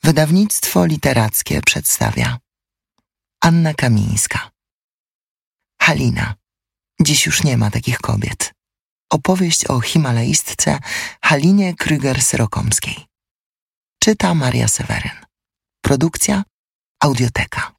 Wydawnictwo literackie przedstawia Anna Kamińska. Halina. Dziś już nie ma takich kobiet. Opowieść o himalaistce Halinie Krüger-Syrokomskiej. Czyta Maria Seweryn. Produkcja Audioteka.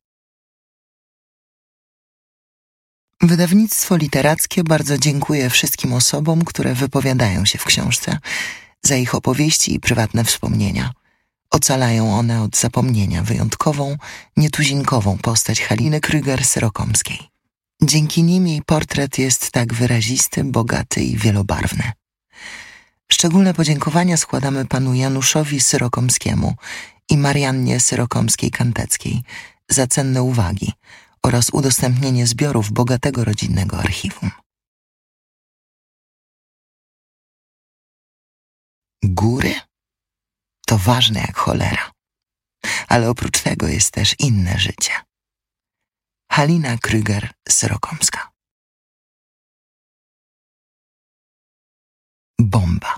Wydawnictwo literackie bardzo dziękuje wszystkim osobom, które wypowiadają się w książce, za ich opowieści i prywatne wspomnienia. Ocalają one od zapomnienia wyjątkową, nietuzinkową postać Haliny Krüger-Syrokomskiej. Dzięki nim jej portret jest tak wyrazisty, bogaty i wielobarwny. Szczególne podziękowania składamy panu Januszowi Syrokomskiemu i Mariannie Syrokomskiej-Kanteckiej za cenne uwagi oraz udostępnienie zbiorów bogatego rodzinnego archiwum. Góry? To ważne jak cholera. Ale oprócz tego jest też inne życie. Halina Krüger-Syrokomska. Bomba.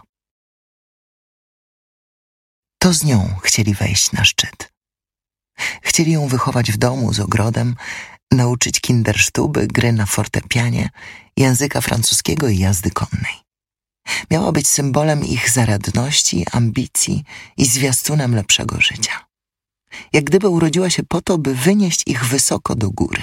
To z nią chcieli wejść na szczyt. Chcieli ją wychować w domu z ogrodem, nauczyć kindersztuby, gry na fortepianie, języka francuskiego i jazdy konnej. Miała być symbolem ich zaradności, ambicji i zwiastunem lepszego życia. Jak gdyby urodziła się po to, by wynieść ich wysoko do góry.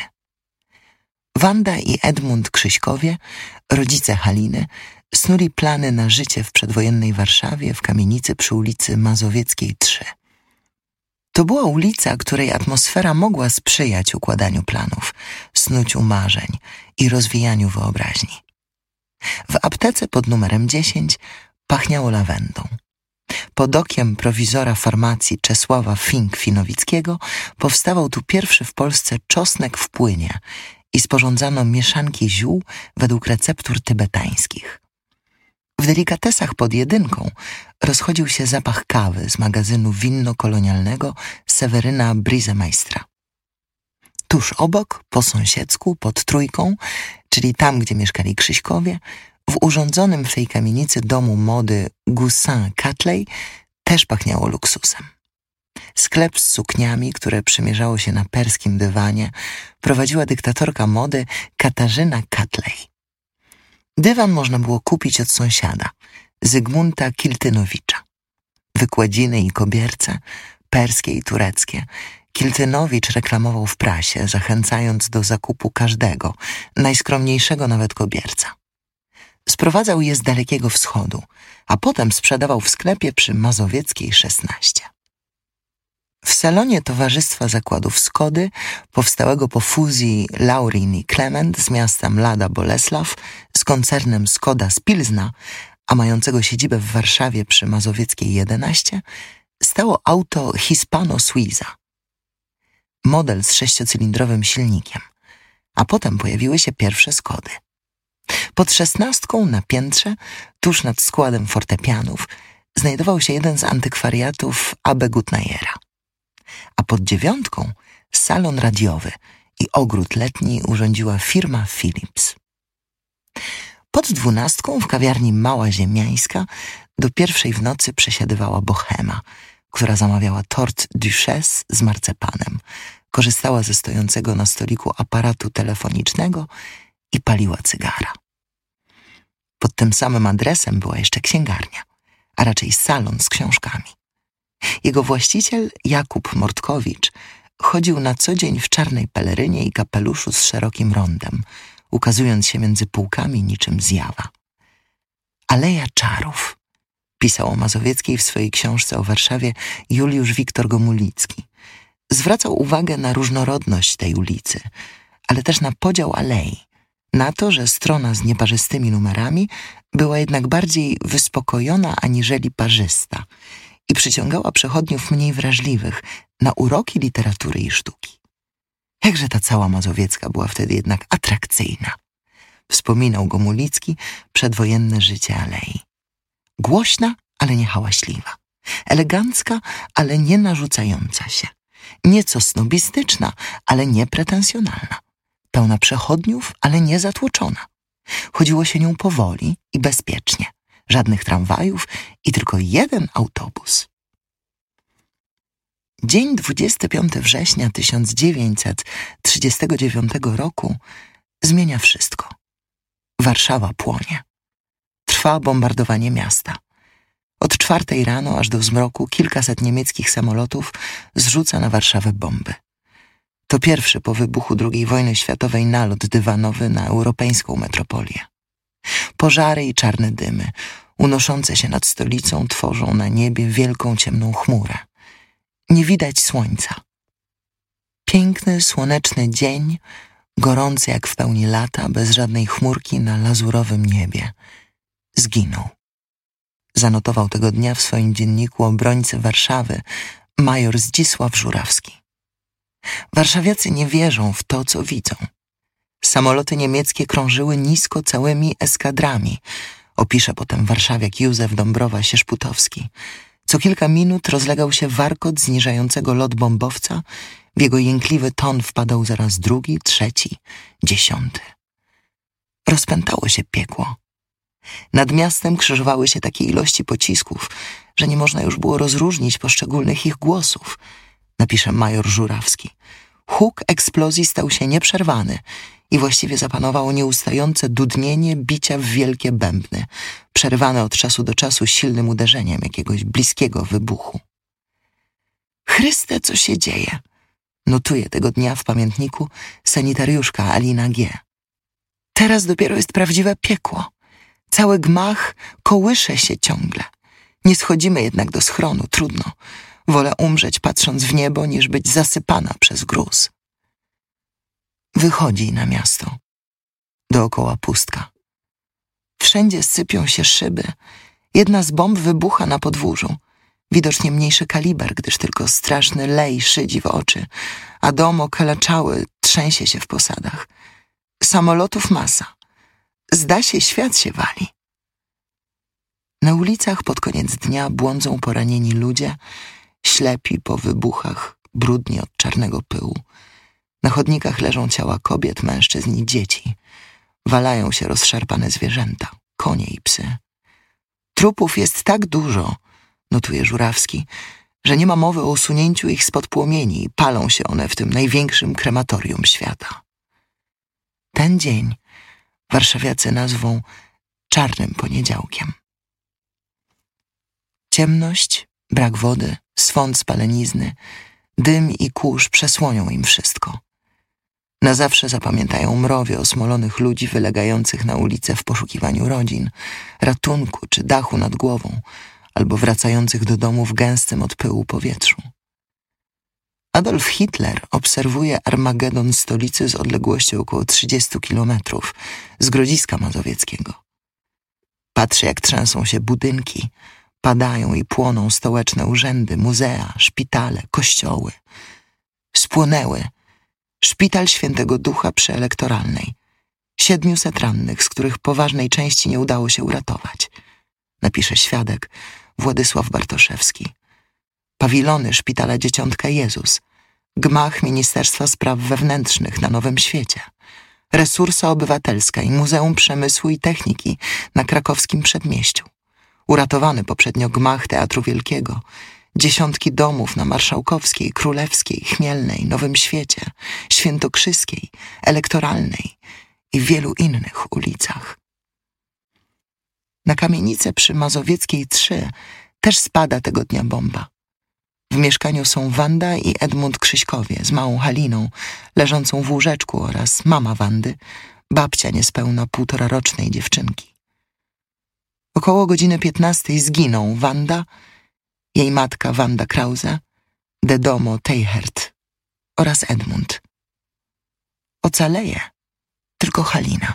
Wanda i Edmund Krzyśkowie, rodzice Haliny, snuli plany na życie w przedwojennej Warszawie w kamienicy przy ulicy Mazowieckiej 3. To była ulica, której atmosfera mogła sprzyjać układaniu planów, snuciu marzeń i rozwijaniu wyobraźni. W aptece pod numerem 10 pachniało lawendą. Pod okiem prowizora farmacji Czesława Fink-Finowickiego powstawał tu pierwszy w Polsce czosnek w płynie i sporządzano mieszanki ziół według receptur tybetańskich. W delikatesach pod jedynką rozchodził się zapach kawy z magazynu winno-kolonialnego Seweryna Brizemeistra. Tuż obok, po sąsiedzku, pod Trójką, czyli tam, gdzie mieszkali Krzyśkowie, w urządzonym w tej kamienicy domu mody Goussin Catley też pachniało luksusem. Sklep z sukniami, które przymierzało się na perskim dywanie, prowadziła dyktatorka mody Katarzyna Catley. Dywan można było kupić od sąsiada, Zygmunta Kiltynowicza. Wykładziny i kobierce, perskie i tureckie, Kiltynowicz reklamował w prasie, zachęcając do zakupu każdego, najskromniejszego nawet kobierca. Sprowadzał je z Dalekiego Wschodu, a potem sprzedawał w sklepie przy Mazowieckiej 16. W salonie Towarzystwa Zakładów Skody, powstałego po fuzji Laurin i Klement z miastem Lada Bolesław z koncernem Skoda z Pilzna, a mającego siedzibę w Warszawie przy Mazowieckiej 11, stało auto Hispano Suiza. Model z 6-cylindrowym silnikiem, a potem pojawiły się pierwsze Skody. Pod 16 na piętrze, tuż nad składem fortepianów, znajdował się jeden z antykwariatów Abbe Gutnajera, a pod 9 salon radiowy i ogród letni urządziła firma Philips. Pod 12 w kawiarni Mała Ziemiańska do 1 w nocy przesiadywała bohema, która zamawiała tort Duchesse z marcepanem, korzystała ze stojącego na stoliku aparatu telefonicznego i paliła cygara. Pod tym samym adresem była jeszcze księgarnia, a raczej salon z książkami. Jego właściciel, Jakub Mortkowicz, chodził na co dzień w czarnej pelerynie i kapeluszu z szerokim rondem, ukazując się między półkami niczym zjawa. Aleja czarów, pisał o Mazowieckiej w swojej książce o Warszawie Juliusz Wiktor Gomulicki. Zwracał uwagę na różnorodność tej ulicy, ale też na podział alei, na to, że strona z nieparzystymi numerami była jednak bardziej wyspokojona aniżeli parzysta i przyciągała przechodniów mniej wrażliwych na uroki literatury i sztuki. Jakże ta cała Mazowiecka była wtedy jednak atrakcyjna, wspominał Gomulicki przedwojenne życie alei. Głośna, ale nie hałaśliwa. Elegancka, ale nie narzucająca się. Nieco snobistyczna, ale nie pretensjonalna. Pełna przechodniów, ale nie zatłoczona. Chodziło się nią powoli i bezpiecznie. Żadnych tramwajów i tylko jeden autobus. Dzień 25 września 1939 roku zmienia wszystko. Warszawa płonie. Trwa bombardowanie miasta. Od 4 rano aż do zmroku kilkaset niemieckich samolotów zrzuca na Warszawę bomby. To pierwszy po wybuchu II wojny światowej nalot dywanowy na europejską metropolię. Pożary i czarne dymy, unoszące się nad stolicą, tworzą na niebie wielką ciemną chmurę. Nie widać słońca. Piękny, słoneczny dzień, gorący jak w pełni lata, bez żadnej chmurki na lazurowym niebie. Zginął. Zanotował tego dnia w swoim dzienniku obrońcy Warszawy major Zdzisław Żurawski. Warszawiacy nie wierzą w to, co widzą. Samoloty niemieckie krążyły nisko całymi eskadrami, opisze potem warszawiak Józef Dąbrowa-Sierzputowski. Co kilka minut rozlegał się warkot zniżającego lot bombowca, w jego jękliwy ton wpadał zaraz drugi, trzeci, 10. Rozpętało się piekło. Nad miastem krzyżowały się takie ilości pocisków, że nie można już było rozróżnić poszczególnych ich głosów, napisze major Żurawski. Huk eksplozji stał się nieprzerwany i właściwie zapanowało nieustające dudnienie bicia w wielkie bębny, przerywane od czasu do czasu silnym uderzeniem jakiegoś bliskiego wybuchu. Chryste, co się dzieje? Notuje tego dnia w pamiętniku sanitariuszka Alina G. Teraz dopiero jest prawdziwe piekło. Cały gmach kołysze się ciągle. Nie schodzimy jednak do schronu, trudno. Wolę umrzeć patrząc w niebo, niż być zasypana przez gruz. Wychodzi na miasto. Dookoła pustka. Wszędzie sypią się szyby. Jedna z bomb wybucha na podwórzu. Widocznie mniejszy kaliber, gdyż tylko straszny lej szydzi w oczy, a dom okaleczały trzęsie się w posadach. Samolotów masa. Zda się, świat się wali. Na ulicach pod koniec dnia błądzą poranieni ludzie, ślepi po wybuchach, brudni od czarnego pyłu. Na chodnikach leżą ciała kobiet, mężczyzn i dzieci. Walają się rozszarpane zwierzęta, konie i psy. Trupów jest tak dużo, notuje Żurawski, że nie ma mowy o usunięciu ich spod płomieni i palą się one w tym największym krematorium świata. Ten dzień warszawiacy nazwą czarnym poniedziałkiem. Ciemność, brak wody, swąd spalenizny, dym i kurz przesłonią im wszystko. Na zawsze zapamiętają mrowie osmolonych ludzi wylegających na ulicę w poszukiwaniu rodzin, ratunku czy dachu nad głową, albo wracających do domu w gęstym od pyłu powietrzu. Adolf Hitler obserwuje Armagedon stolicy z odległości około 30 kilometrów z Grodziska Mazowieckiego. Patrzy, jak trzęsą się budynki, padają i płoną stołeczne urzędy, muzea, szpitale, kościoły. Spłonęły Szpital Świętego Ducha przy Elektoralnej. 700 rannych, z których poważnej części nie udało się uratować, napisze świadek Władysław Bartoszewski. Pawilony Szpitala Dzieciątka Jezus, gmach Ministerstwa Spraw Wewnętrznych na Nowym Świecie, Resursa Obywatelska i Muzeum Przemysłu i Techniki na krakowskim Przedmieściu. Uratowany poprzednio gmach Teatru Wielkiego, dziesiątki domów na Marszałkowskiej, Królewskiej, Chmielnej, Nowym Świecie, Świętokrzyskiej, Elektoralnej i wielu innych ulicach. Na kamienicę przy Mazowieckiej 3 też spada tego dnia bomba. W mieszkaniu są Wanda i Edmund Krzyśkowie z małą Haliną, leżącą w łóżeczku, oraz mama Wandy, babcia niespełna 1,5-rocznej dziewczynki. Około godziny 15 zginą Wanda, jej matka Wanda Krause, Dedomo Teichert oraz Edmund. Ocaleje tylko Halina.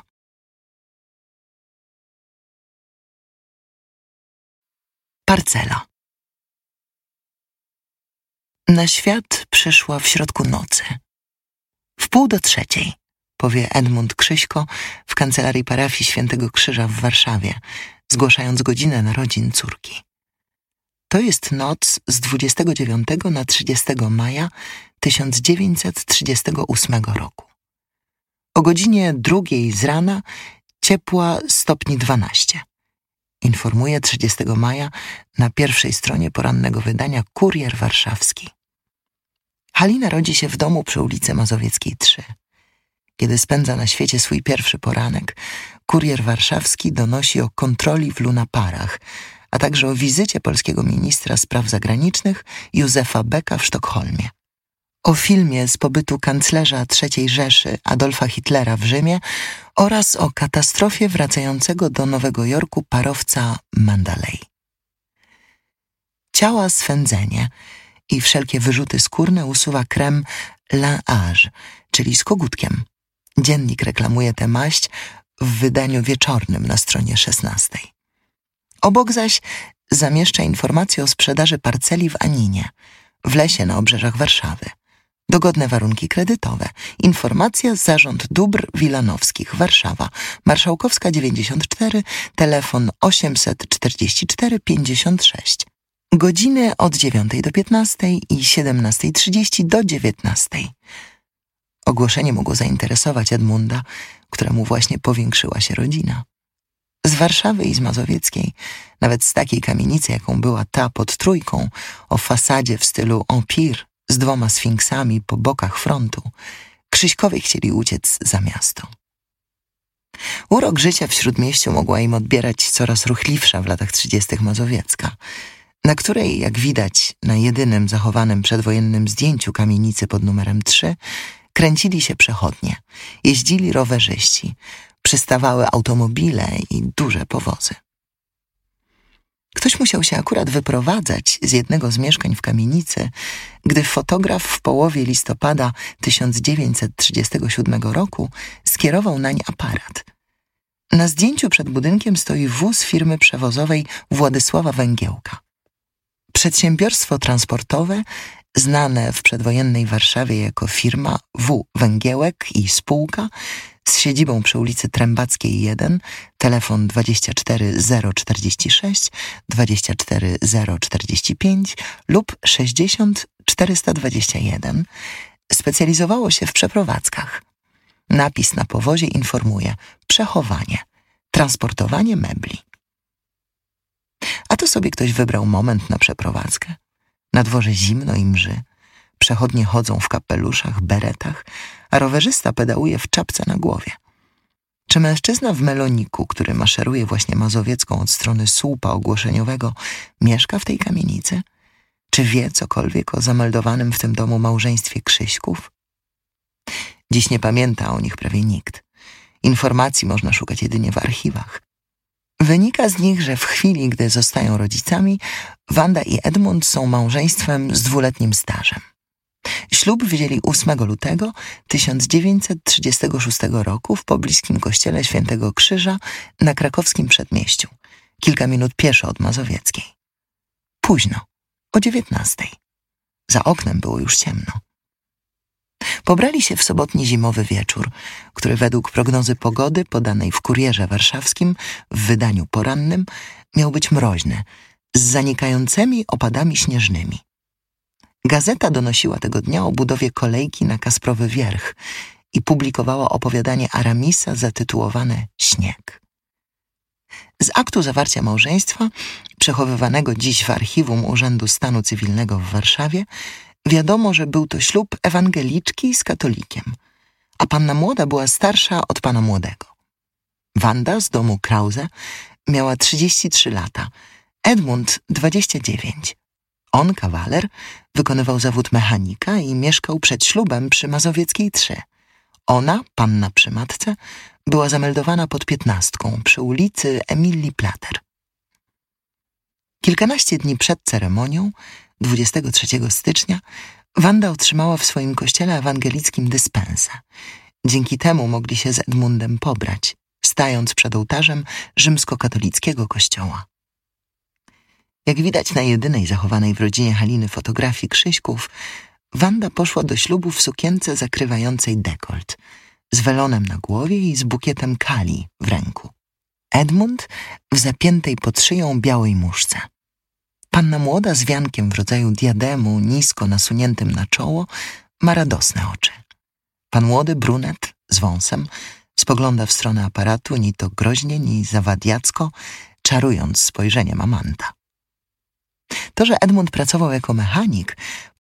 Parcela. Na świat przyszła w środku nocy. 2:45, powie Edmund Krzyśko w kancelarii parafii Świętego Krzyża w Warszawie, zgłaszając godzinę narodzin córki. To jest noc z 29 na 30 maja 1938 roku. O godzinie 2 z rana ciepła stopni 12. Informuje 30 maja na pierwszej stronie porannego wydania Kurier Warszawski. Halina rodzi się w domu przy ulicy Mazowieckiej 3. Kiedy spędza na świecie swój pierwszy poranek, kurier warszawski donosi o kontroli w lunaparach, a także o wizycie polskiego ministra spraw zagranicznych Józefa Becka w Sztokholmie. O filmie z pobytu kanclerza III Rzeszy Adolfa Hitlera w Rzymie oraz o katastrofie wracającego do Nowego Jorku parowca Mandalay. Ciała swędzenie i wszelkie wyrzuty skórne usuwa krem Linage, czyli z kogutkiem. Dziennik reklamuje tę maść w wydaniu wieczornym na stronie 16. Obok zaś zamieszcza informacje o sprzedaży parceli w Aninie, w lesie na obrzeżach Warszawy. Dogodne warunki kredytowe. Informacja Zarząd Dóbr Wilanowskich, Warszawa, Marszałkowska 94, telefon 844 56. Godziny od 9 do 15 i 17:30 do 19. Ogłoszenie mogło zainteresować Edmunda, któremu właśnie powiększyła się rodzina. Z Warszawy i z Mazowieckiej, nawet z takiej kamienicy, jaką była ta pod Trójką, o fasadzie w stylu empire, z 2 sfinksami po bokach frontu, Krzyśkowie chcieli uciec za miasto. Urok życia w Śródmieściu mogła im odbierać coraz ruchliwsza w latach 30. Mazowiecka, na której, jak widać na jedynym zachowanym przedwojennym zdjęciu kamienicy pod numerem 3, kręcili się przechodnie, jeździli rowerzyści, przystawały automobile i duże powozy. Ktoś musiał się akurat wyprowadzać z jednego z mieszkań w kamienicy, gdy fotograf w połowie listopada 1937 roku skierował nań aparat. Na zdjęciu przed budynkiem stoi wóz firmy przewozowej Władysława Węgiełka. Przedsiębiorstwo transportowe, znane w przedwojennej Warszawie jako firma W. Węgiełek i spółka, z siedzibą przy ulicy Trębackiej 1, telefon 24 046, 24 045 lub 60 421, specjalizowało się w przeprowadzkach. Napis na powozie informuje: przechowanie, transportowanie mebli. A to sobie ktoś wybrał moment na przeprowadzkę. Na dworze zimno i mrzy. Przechodnie chodzą w kapeluszach, beretach, a rowerzysta pedałuje w czapce na głowie. Czy mężczyzna w meloniku, który maszeruje właśnie Mazowiecką od strony słupa ogłoszeniowego, mieszka w tej kamienicy? Czy wie cokolwiek o zameldowanym w tym domu małżeństwie Krzyśków? Dziś nie pamięta o nich prawie nikt. Informacji można szukać jedynie w archiwach. Wynika z nich, że w chwili, gdy zostają rodzicami, Wanda i Edmund są małżeństwem z 2-letnim stażem. Ślub wzięli 8 lutego 1936 roku w pobliskim kościele Świętego Krzyża na krakowskim przedmieściu, kilka minut pieszo od Mazowieckiej. Późno, o 19. Za oknem było już ciemno. Pobrali się w sobotni zimowy wieczór, który według prognozy pogody podanej w Kurierze Warszawskim w wydaniu porannym miał być mroźny, z zanikającymi opadami śnieżnymi. Gazeta donosiła tego dnia o budowie kolejki na Kasprowy Wierch i publikowała opowiadanie Aramisa zatytułowane „Śnieg”. Z aktu zawarcia małżeństwa, przechowywanego dziś w archiwum Urzędu Stanu Cywilnego w Warszawie, wiadomo, że był to ślub ewangeliczki z katolikiem, a panna młoda była starsza od pana młodego. Wanda z domu Krause miała 33 lata, Edmund 29. On, kawaler, wykonywał zawód mechanika i mieszkał przed ślubem przy Mazowieckiej 3. Ona, panna przy matce, była zameldowana pod 15 przy ulicy Emilii Plater. Kilkanaście dni przed ceremonią, 23 stycznia, Wanda otrzymała w swoim kościele ewangelickim dyspensę. Dzięki temu mogli się z Edmundem pobrać, stając przed ołtarzem rzymskokatolickiego kościoła. Jak widać na jedynej zachowanej w rodzinie Haliny fotografii Krzyśków, Wanda poszła do ślubu w sukience zakrywającej dekolt, z welonem na głowie i z bukietem kali w ręku. Edmund w zapiętej pod szyją białej muszce. Panna młoda z wiankiem w rodzaju diademu nisko nasuniętym na czoło ma radosne oczy. Pan młody brunet z wąsem spogląda w stronę aparatu ni to groźnie, ni zawadiacko, czarując spojrzeniem amanta. To, że Edmund pracował jako mechanik,